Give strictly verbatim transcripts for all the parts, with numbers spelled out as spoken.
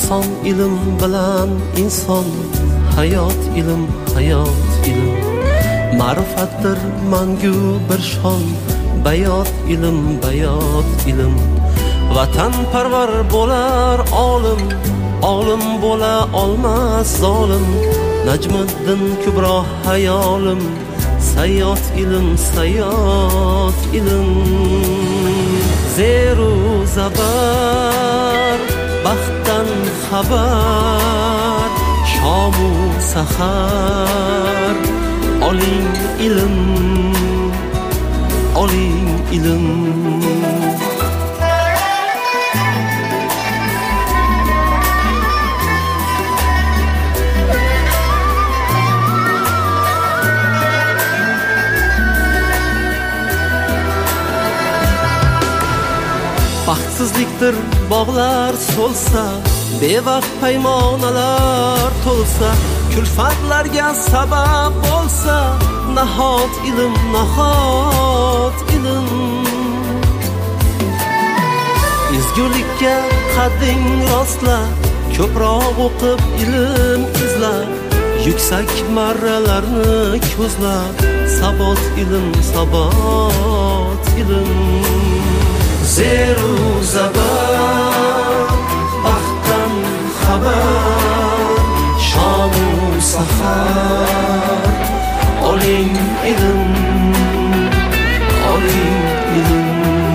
inson ilm bilan inson, hayot ilm, hayot ilm. Ma'rifatdir mangu bir shon, bayot ilm, bayot ilm. Vatan parvar bo'lar olim, olim bo'la olmas zolim. Najmiddin Kubro hayolim, sayyot ilm, sayyot ilm. Zeru zabar, baxtdan xabar, shomu sahar. Oling ilm, oling ilm. Baxtsizlikdir bog'lar so'lsa, bevaqt paymonalar to'lsa, kulfatlarga sabab bo'lsa, nahot ilm, nahot ilm. Ezgulikka qadding rostla, ko'proq o'qib ilm izla, yuksak marralarni ko'zla, sabot ilm, sabot ilm. Zeru zabar, baxtdan xabar, shomu sahar. Oling ilm, oling ilm.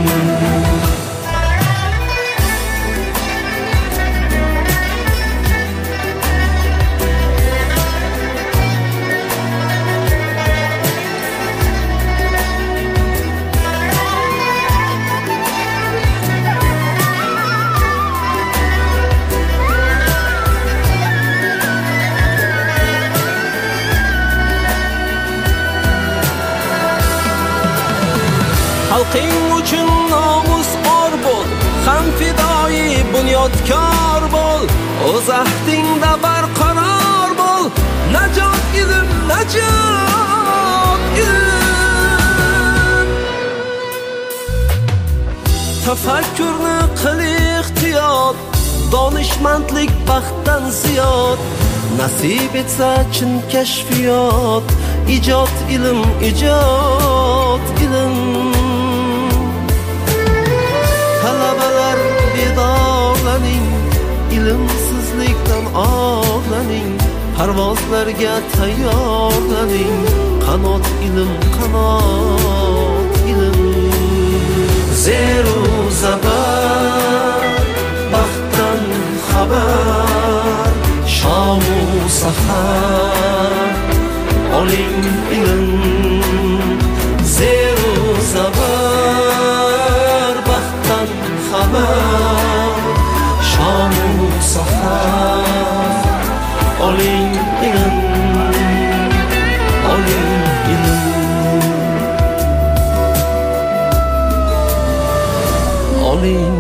Xalqing uchun nomus or bo'l, ham fidoi bunyodkor bo'l. O'z ahdingda barqaror bo'l. Najot ilm, najot ilm. Tafakkurni qil ehtiyot, donishmandlik baxtdan ziyod. Nasib etsa chin kashfiyot, ijod ilm, ijod ilm. Talabalar bedorlaning, ilmsizlikdan og'laning, parvozlarga tayyorlaning. Qanot ilm, qanot ilm. Zeru zabar, baxtdan xabar, shomu sahar. Oling ilm, zeru zabar, baxtdan xabar, shomu sahar. Oling ilm, oling ilm. Oling